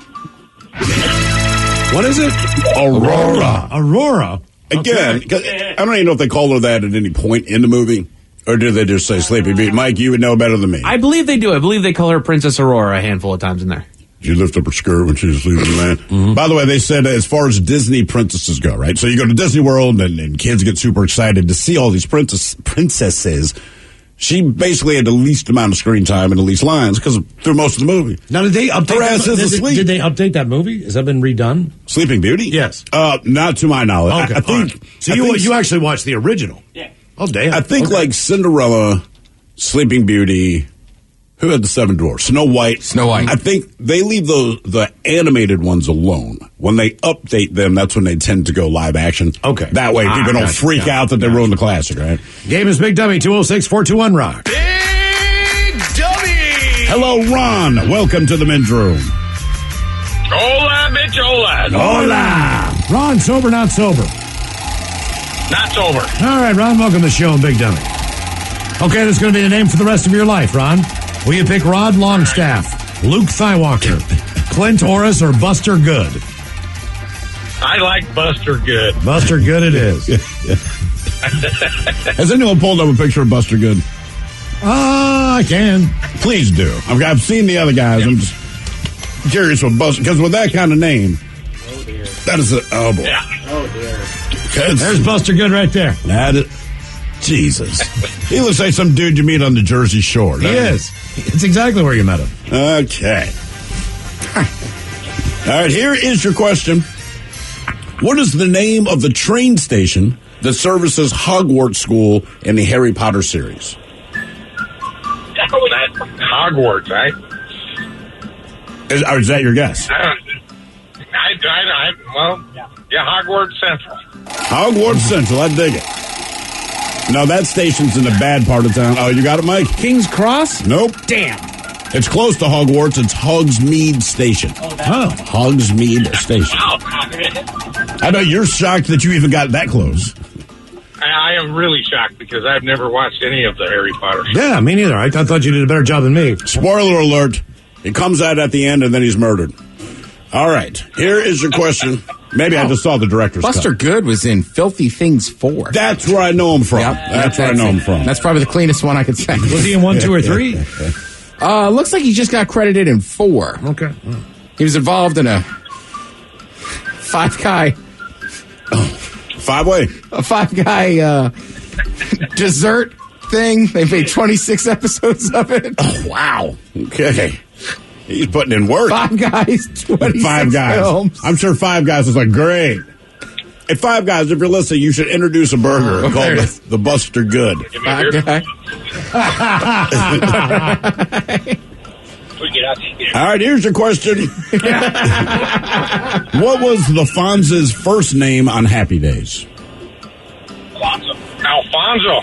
[SPEAKER 9] What is it? Aurora.
[SPEAKER 7] Aurora.
[SPEAKER 9] Again, okay. I don't even know if they call her that at any point in the movie, or do they just say Sleeping Beauty? Mike, you would know better than me.
[SPEAKER 10] I believe they do. I believe they call her Princess Aurora a handful of times in there.
[SPEAKER 9] She lift up her skirt when she's sleeping, man. Mm-hmm. By the way, they said as far as Disney princesses go, right? So you go to Disney World, and, and kids get super excited to see all these princess, princesses. She basically had the least amount of screen time and the least lines because through most of the movie.
[SPEAKER 7] Now, did they update
[SPEAKER 9] her ass
[SPEAKER 7] that?
[SPEAKER 9] is
[SPEAKER 7] Did,
[SPEAKER 9] asleep.
[SPEAKER 7] did they update that movie? Has that been redone?
[SPEAKER 9] Sleeping Beauty?
[SPEAKER 7] Yes.
[SPEAKER 9] Uh, not to my knowledge.
[SPEAKER 7] Okay,
[SPEAKER 9] I, I think.
[SPEAKER 7] right. So
[SPEAKER 9] I
[SPEAKER 7] you
[SPEAKER 9] think,
[SPEAKER 7] you actually watched the original?
[SPEAKER 10] Yeah.
[SPEAKER 7] Oh, damn.
[SPEAKER 9] I think
[SPEAKER 7] okay.
[SPEAKER 9] like Cinderella, Sleeping Beauty. Who had the seven dwarfs? Snow White.
[SPEAKER 11] Snow White.
[SPEAKER 9] I think they leave those the animated ones alone. When they update them, that's when they tend to go live action.
[SPEAKER 7] Okay.
[SPEAKER 9] That way,
[SPEAKER 7] Ah,
[SPEAKER 9] people don't
[SPEAKER 7] gotcha,
[SPEAKER 9] freak
[SPEAKER 7] gotcha,
[SPEAKER 9] out that they
[SPEAKER 7] gotcha.
[SPEAKER 9] ruined the classic, right?
[SPEAKER 7] Game is Big Dummy, two oh six, four two one, rock.
[SPEAKER 6] Big Dummy!
[SPEAKER 9] Hello, Ron. Welcome to the men's room.
[SPEAKER 8] Hola, bitch, hola.
[SPEAKER 9] Hola.
[SPEAKER 7] Ron, sober, not sober?
[SPEAKER 8] Not sober.
[SPEAKER 7] All right, Ron, welcome to the show, Big Dummy. Okay, that's going to be the name for the rest of your life, Ron. Will you pick Rod Longstaff, Luke Skywalker, Clint Orris, or Buster Good?
[SPEAKER 8] I like Buster Good.
[SPEAKER 7] Buster Good it is.
[SPEAKER 9] Has anyone pulled up a picture of Buster Good?
[SPEAKER 7] Ah, uh, I can.
[SPEAKER 9] Please do. I've, I've seen the other guys. I'm just curious what Buster, because with that kind of name, oh dear, that is a, oh boy.
[SPEAKER 8] Yeah.
[SPEAKER 9] Oh dear.
[SPEAKER 7] There's Buster Good right there.
[SPEAKER 9] That is, Jesus. He looks like some dude you meet on the Jersey Shore.
[SPEAKER 7] He is. It's exactly where you met him.
[SPEAKER 9] Okay. All right, here is your question. What is the name of the train station that services Hogwarts School in the Harry Potter series?
[SPEAKER 8] Oh, that's Hogwarts, right?
[SPEAKER 9] Is, or is that your guess?
[SPEAKER 8] I, I, I, well, yeah, Hogwarts Central.
[SPEAKER 9] Hogwarts Central, I dig it. No, that station's in the bad part of town. Oh, you got it, Mike?
[SPEAKER 11] King's Cross?
[SPEAKER 9] Nope.
[SPEAKER 11] Damn.
[SPEAKER 9] It's close to Hogwarts. It's Hogsmeade Station.
[SPEAKER 11] Oh, oh.
[SPEAKER 9] Hogsmeade Station. I know you're shocked that you even got that close.
[SPEAKER 8] I, I am really shocked because I've never watched any of the Harry Potter shows.
[SPEAKER 7] Yeah, me neither. I, I thought you did a better job than me.
[SPEAKER 9] Spoiler alert. He comes out at the end and then he's murdered. All right. Here is your question. Maybe oh, I just saw the director's
[SPEAKER 11] Buster
[SPEAKER 9] cut.
[SPEAKER 11] Good was in Filthy Things four.
[SPEAKER 9] That's where I know him from.
[SPEAKER 11] Yep,
[SPEAKER 9] that's,
[SPEAKER 11] that's
[SPEAKER 9] where I know
[SPEAKER 11] it.
[SPEAKER 9] him from.
[SPEAKER 11] That's probably the cleanest one I could say.
[SPEAKER 7] Was he in one, two, or three?
[SPEAKER 11] Uh, looks like he just got credited in four.
[SPEAKER 7] Okay.
[SPEAKER 11] He was involved in a five-guy...
[SPEAKER 9] Oh, five-way?
[SPEAKER 11] A five-guy uh, dessert thing. They made twenty-six episodes of it.
[SPEAKER 9] Oh, wow. Okay. He's putting in work.
[SPEAKER 11] Five Guys, twenty-six
[SPEAKER 9] Five Guys.
[SPEAKER 11] films.
[SPEAKER 9] I'm sure Five Guys is like, great. At Five Guys, if you're listening, you should introduce a burger
[SPEAKER 11] oh,
[SPEAKER 9] called the, the Buster Good.
[SPEAKER 11] Five Guy.
[SPEAKER 9] All right, here's your question. What was the Fonz's first name on Happy Days?
[SPEAKER 8] Alfonso. Alfonso.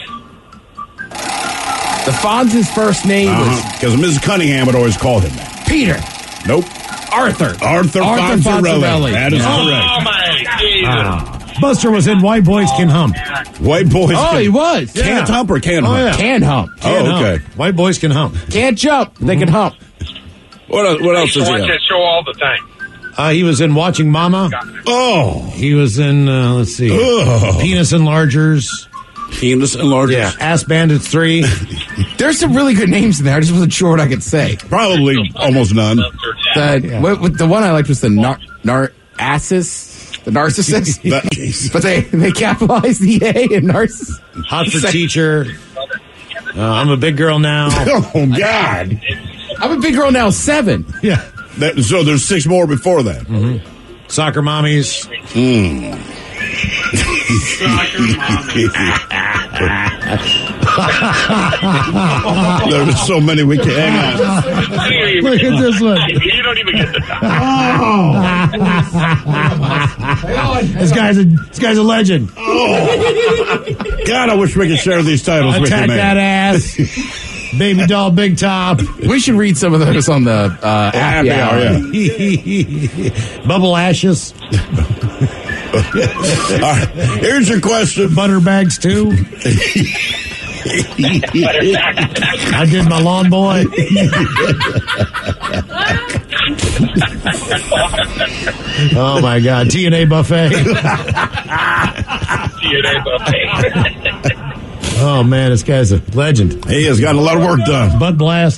[SPEAKER 11] The Fonz's first name
[SPEAKER 9] uh-huh.
[SPEAKER 11] was...
[SPEAKER 9] Because Missus Cunningham would always call him that.
[SPEAKER 11] Peter.
[SPEAKER 9] Nope.
[SPEAKER 11] Arthur.
[SPEAKER 9] Arthur,
[SPEAKER 11] Arthur
[SPEAKER 9] Fonzarelli.
[SPEAKER 11] Fonzarelli.
[SPEAKER 9] That is
[SPEAKER 8] Oh,
[SPEAKER 9] correct.
[SPEAKER 8] my Jesus.
[SPEAKER 7] Ah. Buster was in White Boys Can Hump.
[SPEAKER 9] White Boys
[SPEAKER 11] Oh,
[SPEAKER 9] can,
[SPEAKER 11] he was.
[SPEAKER 9] Can't
[SPEAKER 7] Yeah.
[SPEAKER 9] hump or can
[SPEAKER 7] Oh,
[SPEAKER 9] hump?
[SPEAKER 7] yeah.
[SPEAKER 11] Can hump.
[SPEAKER 7] Can
[SPEAKER 9] Oh,
[SPEAKER 7] hump.
[SPEAKER 9] okay.
[SPEAKER 7] White Boys Can Hump.
[SPEAKER 11] Can't jump. They can hump.
[SPEAKER 9] What else, what
[SPEAKER 8] I
[SPEAKER 9] else
[SPEAKER 8] used to
[SPEAKER 9] is he
[SPEAKER 8] watch
[SPEAKER 9] on?
[SPEAKER 8] that show all the time.
[SPEAKER 7] Uh, he was in Watching Mama.
[SPEAKER 9] Oh.
[SPEAKER 7] He was in, uh, let's see,
[SPEAKER 9] Ugh.
[SPEAKER 7] Penis Enlargers.
[SPEAKER 9] Penis enlargers.
[SPEAKER 7] Yeah, Ass Bandits three.
[SPEAKER 11] There's some really good names in there. I just wasn't sure what I could say.
[SPEAKER 9] Probably almost none.
[SPEAKER 11] The,
[SPEAKER 7] Yeah.
[SPEAKER 11] what, what, the one I liked was the nar, nar assis, the narcissist.
[SPEAKER 9] That-
[SPEAKER 11] But they, they capitalized the A in narcissist.
[SPEAKER 7] Hot for Teacher. Uh, I'm a big girl now.
[SPEAKER 9] Oh, God.
[SPEAKER 11] I'm a big girl now, seven.
[SPEAKER 7] Yeah.
[SPEAKER 9] That, so there's six more before that.
[SPEAKER 7] Mm-hmm. Soccer Mommies.
[SPEAKER 9] Mm. There were so many we can hang on.
[SPEAKER 7] Look at this one.
[SPEAKER 8] You don't even get the
[SPEAKER 7] This guy's a this guy's a legend.
[SPEAKER 9] God, I wish we could share these titles with you,
[SPEAKER 7] Attack
[SPEAKER 9] man.
[SPEAKER 7] that ass. Baby doll, big top.
[SPEAKER 11] We should read some of those on the uh, happy hour.
[SPEAKER 9] yeah.
[SPEAKER 7] Bubble ashes.
[SPEAKER 9] All right, here's your question.
[SPEAKER 7] Butter bags too. I did my lawn boy. Oh my God. T N A buffet.
[SPEAKER 8] T N A buffet.
[SPEAKER 7] Oh man, this guy's a legend.
[SPEAKER 9] He has gotten a lot of work done.
[SPEAKER 7] Bud Blast.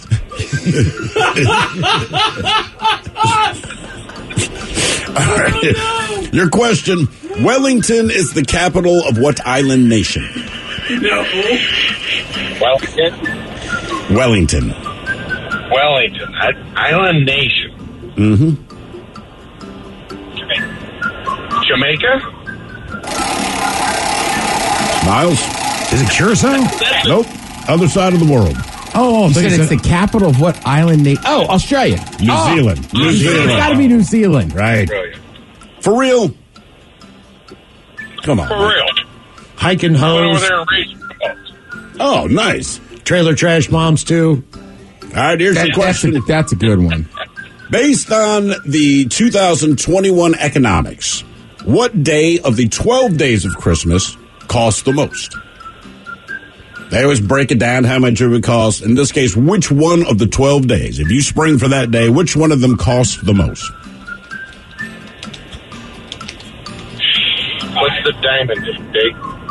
[SPEAKER 9] All right. Your question. Wellington is the capital of what island nation?
[SPEAKER 8] No. Wellington?
[SPEAKER 9] Wellington.
[SPEAKER 8] Wellington. Island nation.
[SPEAKER 9] Mm-hmm.
[SPEAKER 8] Jamaica?
[SPEAKER 9] Miles?
[SPEAKER 7] Is it Curacao?
[SPEAKER 9] Nope. Other side of the world.
[SPEAKER 7] Oh,
[SPEAKER 11] You said it's the capital of what island nation? Oh, Australia.
[SPEAKER 9] New
[SPEAKER 11] Oh,
[SPEAKER 9] Zealand. New Zealand.
[SPEAKER 11] It's got to be New Zealand.
[SPEAKER 9] Right.
[SPEAKER 8] Brilliant.
[SPEAKER 9] For real? Come on.
[SPEAKER 8] For real.
[SPEAKER 7] Hiking
[SPEAKER 8] Go over
[SPEAKER 7] hose.
[SPEAKER 8] there and raise your boats.
[SPEAKER 9] Oh, nice.
[SPEAKER 7] Trailer trash moms too.
[SPEAKER 9] All right, here's
[SPEAKER 11] That-
[SPEAKER 9] your
[SPEAKER 11] that's,
[SPEAKER 9] question.
[SPEAKER 11] a, that's a good one.
[SPEAKER 9] Based on the two thousand twenty-one economics, what day of the twelve days of Christmas costs the most? They always break it down how much it would cost. In this case, which one of the twelve days, if you spring for that day, which one of them costs the most?
[SPEAKER 8] What's the diamond date?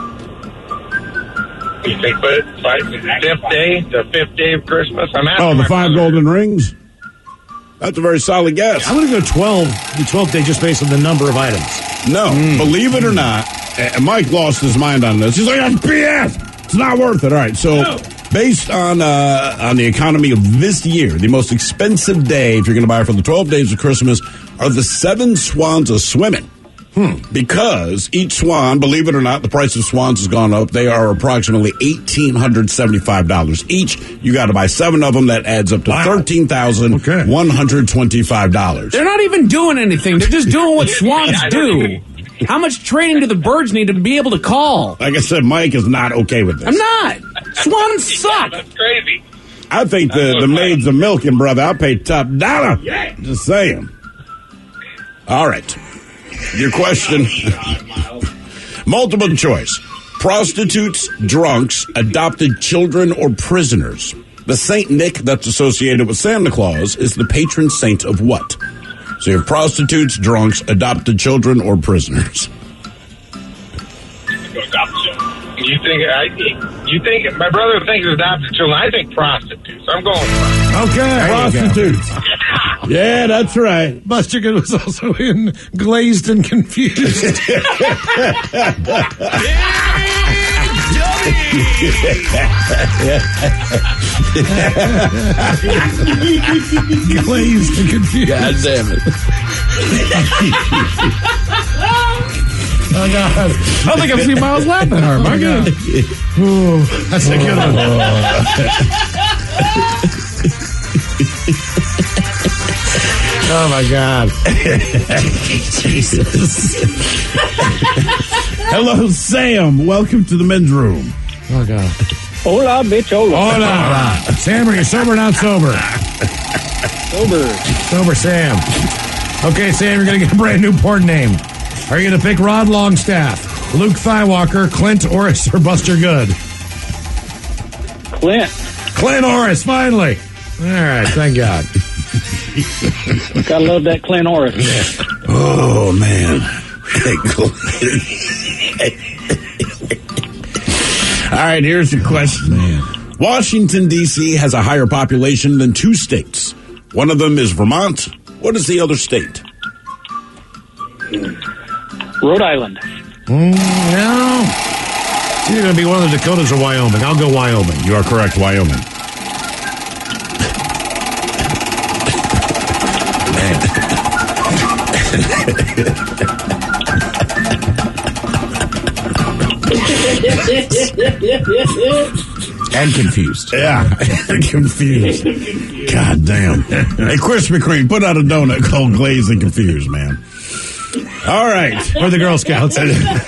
[SPEAKER 8] You think but five, fifth day? The fifth day of Christmas? I'm asking
[SPEAKER 9] Oh, the
[SPEAKER 8] my
[SPEAKER 9] five
[SPEAKER 8] brother.
[SPEAKER 9] golden rings? That's a very solid guess.
[SPEAKER 7] I'm going to go twelve. The twelfth day just based on the number of items.
[SPEAKER 9] No, believe it or not, and Mike lost his mind on this. He's like, that's B S. It's not worth it. All right, so based on uh, on the economy of this year, the most expensive day, if you're going to buy for the twelve days of Christmas, are the seven swans of swimming. Hmm. Because each swan, believe it or not, the price of swans has gone up. They are approximately one thousand eight hundred seventy-five dollars each. You got to buy seven of them. That adds up to
[SPEAKER 7] Wow.
[SPEAKER 9] thirteen thousand one hundred twenty-five dollars.
[SPEAKER 10] They're not even doing anything. They're just doing what swans do. How much training do the birds need to be able to call?
[SPEAKER 9] Like I said, Mike is not okay with this.
[SPEAKER 10] I'm not. Swans suck.
[SPEAKER 8] That's crazy.
[SPEAKER 9] I think the, the maids are milking, brother. I'll pay top dollar. Just saying. All right. Your question. Multiple choice. Prostitutes, drunks, adopted children, or prisoners. The Saint Nick that's associated with Santa Claus is the patron saint of what? So you have prostitutes, drunks, adopted children, or prisoners.
[SPEAKER 8] You think I? You think my brother thinks adopted children? I think prostitutes. I'm going.
[SPEAKER 7] Okay.
[SPEAKER 9] Prostitutes. Yeah, that's right.
[SPEAKER 7] Buster Good was also in Glazed and Confused. Glazed and Confused.
[SPEAKER 11] God damn it.
[SPEAKER 7] Oh, God.
[SPEAKER 11] I don't think I've seen Miles laugh that hard. My God.
[SPEAKER 7] Ooh, that's a good one. Oh, my God.
[SPEAKER 9] Jesus. Hello, Sam. Welcome to the men's room.
[SPEAKER 7] Oh, God.
[SPEAKER 12] Hola, bitch, hola.
[SPEAKER 7] Hola. Sam, are you sober or not sober?
[SPEAKER 12] Sober.
[SPEAKER 7] Sober Sam. Okay, Sam, you're going to get a brand new porn name. Are you going to pick Rod Longstaff, Luke Thywalker, Clint Orris, or Buster Good?
[SPEAKER 12] Clint.
[SPEAKER 7] Clint Orris, finally. All right, thank God.
[SPEAKER 12] Gotta love that Clint Orris.
[SPEAKER 9] Oh, man. right, here's the question. Man. Washington, D C has a higher population than two states. One of them is Vermont. What is the other state?
[SPEAKER 12] Rhode Island.
[SPEAKER 7] Mm, no. It's either going to be one of the Dakotas or Wyoming. I'll go Wyoming.
[SPEAKER 9] You are correct, Wyoming.
[SPEAKER 11] And confused.
[SPEAKER 9] Yeah, confused. God damn. Hey, Krispy Kreme, put out a donut called Glazed and Confused, man. All right.
[SPEAKER 7] Or the Girl Scouts.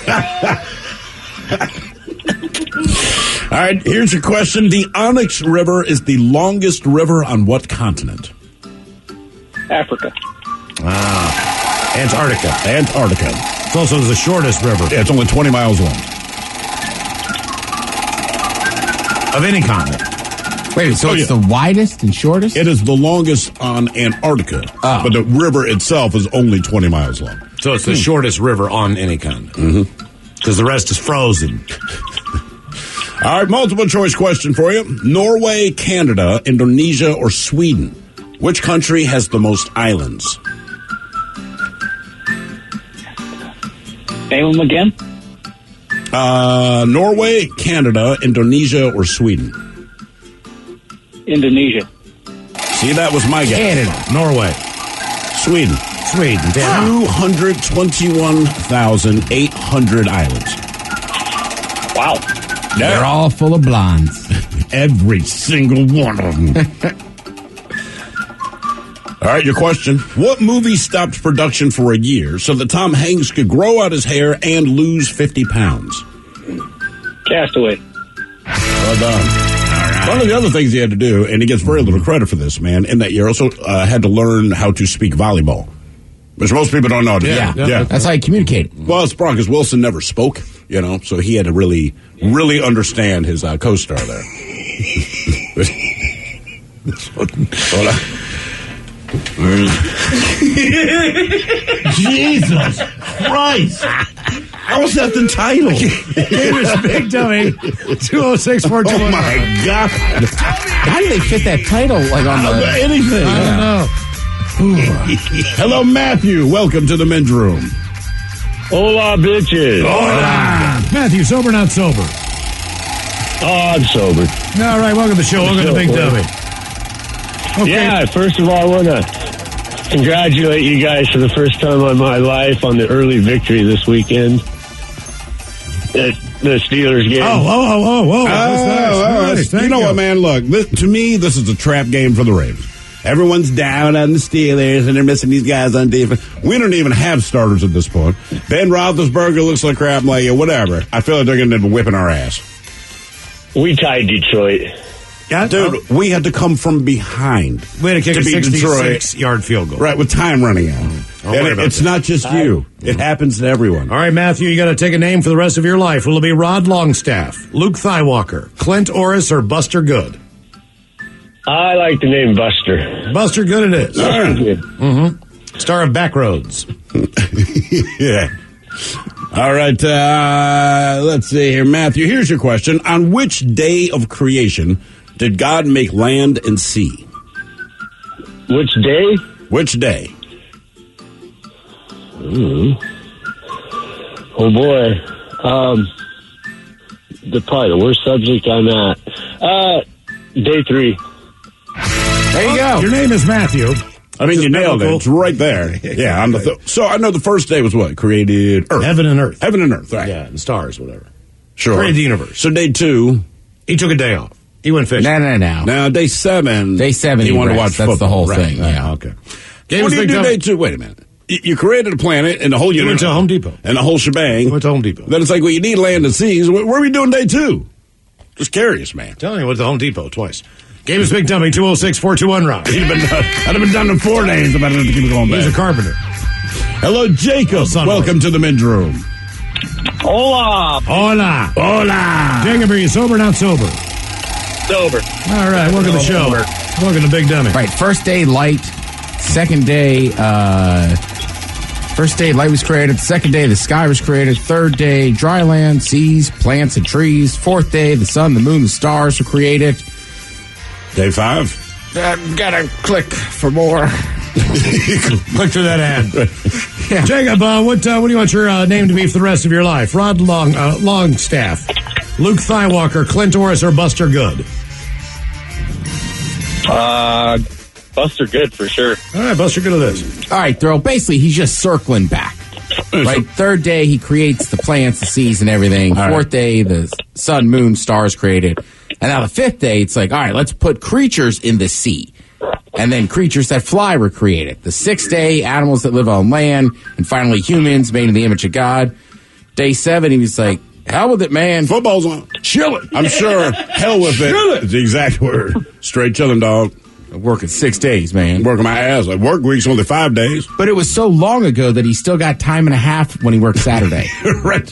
[SPEAKER 9] All right, here's your question. The Onyx River is the longest river on what continent?
[SPEAKER 12] Africa.
[SPEAKER 7] Ah, Antarctica.
[SPEAKER 9] Antarctica.
[SPEAKER 7] It's also the shortest river.
[SPEAKER 9] Yeah, it's only twenty miles long.
[SPEAKER 7] Of any continent.
[SPEAKER 11] Wait, so
[SPEAKER 9] Oh,
[SPEAKER 11] it's
[SPEAKER 9] yeah.
[SPEAKER 11] the widest and shortest?
[SPEAKER 9] It is the longest on Antarctica,
[SPEAKER 11] Oh.
[SPEAKER 9] but the river itself is only twenty miles long.
[SPEAKER 7] So it's the shortest river on any continent. Because the rest is frozen.
[SPEAKER 9] All right, multiple choice question for you. Norway, Canada, Indonesia, or Sweden? Which country has the most islands?
[SPEAKER 12] Name them again.
[SPEAKER 9] Uh, Norway, Canada, Indonesia, or Sweden?
[SPEAKER 12] Indonesia.
[SPEAKER 9] See, that was my guess.
[SPEAKER 7] Canada. Norway.
[SPEAKER 9] Sweden.
[SPEAKER 7] Sweden.
[SPEAKER 9] two hundred twenty-one thousand eight hundred islands.
[SPEAKER 12] Wow.
[SPEAKER 11] They're all full of blondes.
[SPEAKER 9] Every single one of them. All right, your question. What movie stopped production for a year so that Tom Hanks could grow out his hair and lose fifty pounds?
[SPEAKER 12] Castaway.
[SPEAKER 9] Well done. All right. One of the other things he had to do, and he gets very little credit for this, man, in that year also uh, had to learn how to speak volleyball, which most people don't know how to do.
[SPEAKER 11] Yeah,
[SPEAKER 9] yeah.
[SPEAKER 11] That's how you communicate.
[SPEAKER 9] Well, it's wrong because Wilson never spoke, you know, so he had to really, really understand his uh, co-star there. Hold on. Jesus Christ! How is that the title?
[SPEAKER 7] It was Big Dummy. two oh six, four two one.
[SPEAKER 9] Oh my God!
[SPEAKER 11] How do they fit that title like on the
[SPEAKER 9] anything?
[SPEAKER 7] I don't know.
[SPEAKER 9] Hello, Matthew. Welcome to the men's room.
[SPEAKER 8] Hola, bitches.
[SPEAKER 7] Hola. Matthew, sober, not sober?
[SPEAKER 8] Oh, I'm sober.
[SPEAKER 7] All right, welcome to the show. Welcome to Big Dummy. Okay.
[SPEAKER 8] Yeah, first of all, I want to congratulate you guys for the first time in my life on the early victory this weekend at the Steelers game.
[SPEAKER 7] Oh, oh, oh, oh, whoa.
[SPEAKER 9] Oh,
[SPEAKER 7] That's nice.
[SPEAKER 9] oh,
[SPEAKER 7] Nice.
[SPEAKER 9] you
[SPEAKER 7] Thank
[SPEAKER 9] know what, man? Look, this, to me, this is a trap game for the Ravens. Everyone's down on the Steelers, and they're missing these guys on defense. We don't even have starters at this point. Ben Roethlisberger looks like crap. I'm like, yeah, whatever. I feel like they're going to be whipping our ass.
[SPEAKER 8] We tied Detroit.
[SPEAKER 7] Yeah,
[SPEAKER 9] Dude, we had to come from behind.
[SPEAKER 7] We had to kick a
[SPEAKER 9] beat
[SPEAKER 7] sixty-six-yard field goal.
[SPEAKER 9] Right, with time running out.
[SPEAKER 7] Don't
[SPEAKER 9] And
[SPEAKER 7] worry
[SPEAKER 9] it-
[SPEAKER 7] about
[SPEAKER 9] it's
[SPEAKER 7] that.
[SPEAKER 9] not just you. It happens to everyone.
[SPEAKER 7] All right, Matthew, you got to take a name for the rest of your life. Will it be Rod Longstaff, Luke Thywalker, Clint Orris, or Buster Good?
[SPEAKER 8] I like the name Buster.
[SPEAKER 7] Buster Good it is. Mm-hmm. Star of Backroads.
[SPEAKER 9] Yeah. All right, uh, let's see here. Matthew, here's your question. On which day of creation did God make land and sea?
[SPEAKER 8] Which day?
[SPEAKER 9] Which day?
[SPEAKER 8] Ooh. Oh, boy. Um, the probably the worst subject I'm at. Uh, day three.
[SPEAKER 11] There you go.
[SPEAKER 7] Your name is Matthew.
[SPEAKER 9] I mean,
[SPEAKER 7] Just
[SPEAKER 9] you nailed it.
[SPEAKER 7] biblical.
[SPEAKER 9] It's right there. Yeah. On the th- so I know the first day was what? Created Earth.
[SPEAKER 7] Heaven and Earth.
[SPEAKER 9] Heaven and Earth, right.
[SPEAKER 7] Yeah, and stars, whatever.
[SPEAKER 9] Sure.
[SPEAKER 7] Created the universe.
[SPEAKER 9] So day two.
[SPEAKER 7] He took a day off. He went fishing.
[SPEAKER 11] No, no, no.
[SPEAKER 9] Now, day seven.
[SPEAKER 11] Day seven,
[SPEAKER 9] He
[SPEAKER 11] he
[SPEAKER 9] wanted to
[SPEAKER 11] rests.
[SPEAKER 9] watch
[SPEAKER 11] That's the
[SPEAKER 9] football.
[SPEAKER 11] whole
[SPEAKER 9] Right,
[SPEAKER 11] thing,
[SPEAKER 9] right,
[SPEAKER 11] yeah.
[SPEAKER 9] Okay.
[SPEAKER 7] Game
[SPEAKER 9] What
[SPEAKER 7] was
[SPEAKER 9] do you
[SPEAKER 7] Big
[SPEAKER 9] do
[SPEAKER 7] Dummy.
[SPEAKER 9] day two? Wait a minute. You you created a planet and the whole
[SPEAKER 7] He
[SPEAKER 9] universe.
[SPEAKER 7] went to Home Depot.
[SPEAKER 9] And the whole shebang.
[SPEAKER 7] He went to Home Depot.
[SPEAKER 9] Then it's like, well, you need land and seas. Where, where are we doing day two? Just curious, man.
[SPEAKER 7] Telling you, went to Home Depot twice. Game is Big Dummy, two oh six, four two one, Rock.
[SPEAKER 9] He'd have been done, I'd have been done in four days if I didn't have to keep it going back.
[SPEAKER 7] He's a carpenter.
[SPEAKER 9] Hello, Jacob.
[SPEAKER 7] son
[SPEAKER 9] Welcome
[SPEAKER 7] of
[SPEAKER 9] to the men's room.
[SPEAKER 12] Hola.
[SPEAKER 7] Hola.
[SPEAKER 9] Hola.
[SPEAKER 7] Jacob, are you sober or not sober?
[SPEAKER 12] Sober.
[SPEAKER 7] All right, welcome to the show. Welcome to Big Dummy.
[SPEAKER 11] Right, first day light, second day uh, First day, light was created. The second day, the sky was created. Third day, dry land, seas, plants, and trees. Fourth day, the sun, the moon, the stars were created.
[SPEAKER 9] Day five.
[SPEAKER 11] Uh, gotta click for more.
[SPEAKER 7] Click through that ad.
[SPEAKER 11] Yeah.
[SPEAKER 7] Jacob, uh, what uh, what do you want your uh, name to be for the rest of your life? Rod Long uh, Longstaff, Luke Thywalker, Clint Orris, or Buster Good?
[SPEAKER 12] Uh, Buster Good for sure.
[SPEAKER 7] All right, Buster Good of this.
[SPEAKER 11] All right, Throw. Basically, he's just circling back. Right. Third day, he creates the plants, the seas, and everything.
[SPEAKER 9] All
[SPEAKER 11] Fourth
[SPEAKER 9] right.
[SPEAKER 11] day, the sun, moon, stars created. And now the fifth day, it's like, all right, let's put creatures in the sea. And then creatures that fly were created. The sixth day, animals that live on land. And finally, humans made in the image of God. Day seven, he was like, hell with it, man.
[SPEAKER 9] Football's on.
[SPEAKER 11] Chill it.
[SPEAKER 9] I'm sure. Hell with it.
[SPEAKER 11] Chill it.
[SPEAKER 9] Is the exact word. Straight chilling, dog.
[SPEAKER 11] Working six days, man.
[SPEAKER 9] Working my ass. Like work week's only five days.
[SPEAKER 11] But it was so long ago that he still got time and a half when he worked Saturday.
[SPEAKER 9] Right.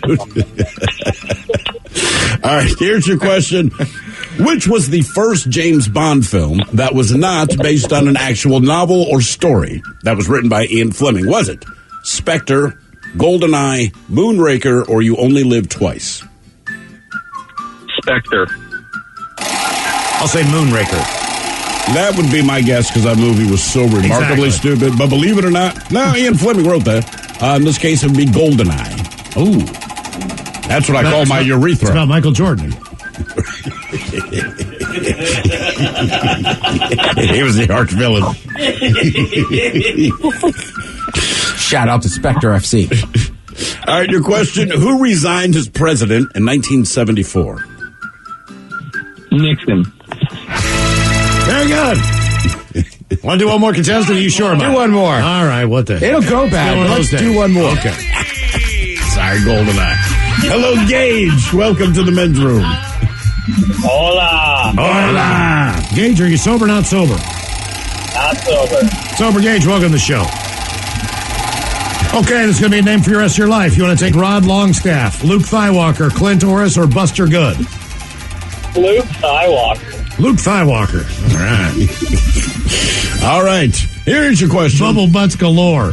[SPEAKER 9] All right, here's your question. Which was the first James Bond film that was not based on an actual novel or story that was written by Ian Fleming? Was it Spectre, GoldenEye, Moonraker, or You Only Live Twice?
[SPEAKER 12] Spectre.
[SPEAKER 7] I'll say Moonraker.
[SPEAKER 9] That would be my guess because that movie was so remarkably
[SPEAKER 7] Exactly.
[SPEAKER 9] stupid. But believe it or not, no, Ian Fleming wrote that. Uh, in this case, it would be GoldenEye.
[SPEAKER 7] Ooh.
[SPEAKER 9] That's what I call my
[SPEAKER 7] It's
[SPEAKER 9] urethra.
[SPEAKER 7] about Michael Jordan.
[SPEAKER 9] He was the arch villain.
[SPEAKER 11] Shout out to Spectre F C.
[SPEAKER 9] All right, your question. Who resigned as president in nineteen seventy-four?
[SPEAKER 12] Nixon.
[SPEAKER 7] Very good. Want to do one more contestant? Are you sure about
[SPEAKER 11] Do
[SPEAKER 7] it?
[SPEAKER 11] one more.
[SPEAKER 7] All right, what the
[SPEAKER 11] It'll go bad,
[SPEAKER 7] One of
[SPEAKER 11] but
[SPEAKER 7] those
[SPEAKER 11] let's do
[SPEAKER 7] days.
[SPEAKER 11] one more.
[SPEAKER 7] Okay.
[SPEAKER 9] Sorry, GoldenEye. Hello, Gage. Welcome to the men's room.
[SPEAKER 12] Hola.
[SPEAKER 7] Hola. Gage, are you sober or not sober?
[SPEAKER 12] Not sober.
[SPEAKER 7] Sober Gage, welcome to the show. Okay, this is going to be a name for the rest of your life. You want to take Rod Longstaff, Luke Thywalker, Clint Orris, or Buster Good?
[SPEAKER 12] Luke Skywalker.
[SPEAKER 7] Luke Thywalker. All right.
[SPEAKER 9] All right. Here's your question.
[SPEAKER 7] Bubble butts galore.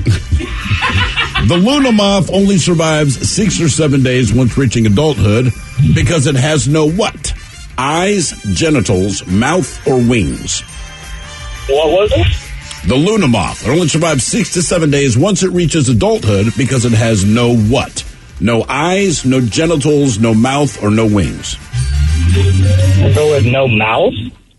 [SPEAKER 9] The Luna moth only survives six or seven days once reaching adulthood because it has no what? Eyes, genitals, mouth, or wings?
[SPEAKER 12] What was it?
[SPEAKER 9] The Luna moth. It only survives six to seven days once it reaches adulthood because it has no what? No eyes, no genitals, no mouth, or no wings.
[SPEAKER 12] We'll go with no mouth.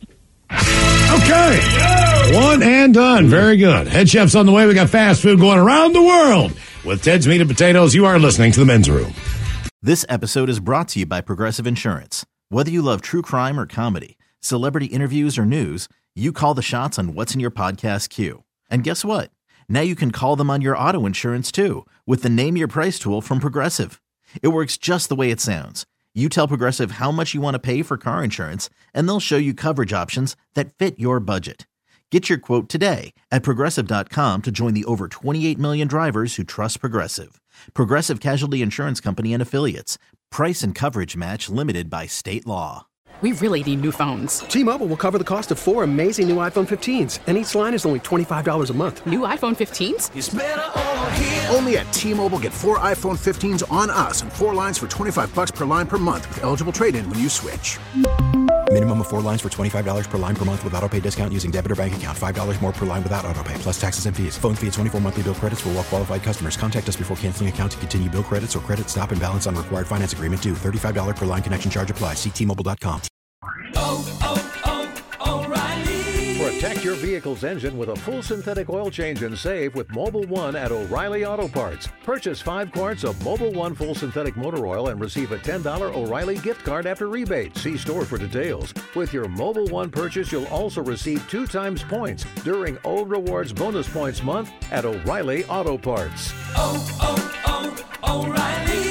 [SPEAKER 7] Okay. One and done. Very good. Head chef's on the way. We got fast food going around the world. With Ted's Meat and Potatoes, you are listening to The Men's Room.
[SPEAKER 13] This episode is brought to you by Progressive Insurance. Whether you love true crime or comedy, celebrity interviews or news, you call the shots on what's in your podcast queue. And guess what? Now you can call them on your auto insurance too with the Name Your Price tool from Progressive. It works just the way it sounds. You tell Progressive how much you want to pay for car insurance, and they'll show you coverage options that fit your budget. Get your quote today at Progressive dot com to join the over twenty-eight million drivers who trust Progressive. Progressive Casualty Insurance Company and Affiliates. Price and coverage match limited by state law.
[SPEAKER 14] We really need new phones.
[SPEAKER 15] T-Mobile will cover the cost of four amazing new iPhone fifteens, and each line is only twenty-five dollars a month.
[SPEAKER 14] New iPhone fifteens?
[SPEAKER 16] It's better over here. Only at T-Mobile, get four iPhone fifteens on us and four lines for twenty-five bucks per line per month with eligible trade-in when you switch.
[SPEAKER 17] Minimum of four lines for twenty-five dollars per line per month with autopay discount using debit or bank account. five dollars more per line without autopay, plus taxes and fees. Phone fee at twenty-four monthly bill credits for well-qualified customers. Contact us before canceling account to continue bill credits or credit stop and balance on required finance agreement due. thirty-five dollars per line connection charge applies. See T Mobile dot com.
[SPEAKER 18] Oh, oh, oh, O'Reilly. Protect your vehicle's engine with a full synthetic oil change and save with Mobile One at O'Reilly Auto Parts. Purchase five quarts of Mobile One full synthetic motor oil and receive a ten dollars O'Reilly gift card after rebate. See store for details. With your Mobile One purchase, you'll also receive two times points during O Rewards Bonus Points Month at O'Reilly Auto Parts.
[SPEAKER 19] Oh, oh, oh, O'Reilly